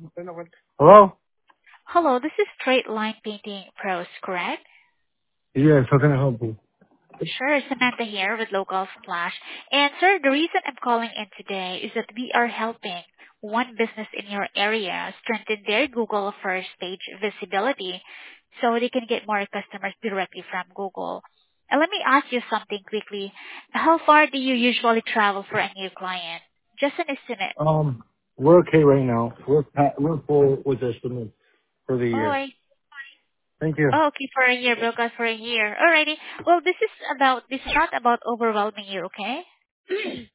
Hello? Hello, this is Straight Line Painting Pros, correct? Yes, how can I help you? Sure, Samantha here with Local Splash. And sir, the reason I'm calling in today is that we are helping one business in your area strengthen their Google first page visibility so they can get more customers directly from Google. And let me ask you something quickly. How far do you usually travel for a new client? Just an estimate. We're okay right now. We're full with estimate for the Oh, year. Thank you. Oh, okay, for a year, broadcast for a year. Alrighty. Well, this is not about overwhelming you, okay?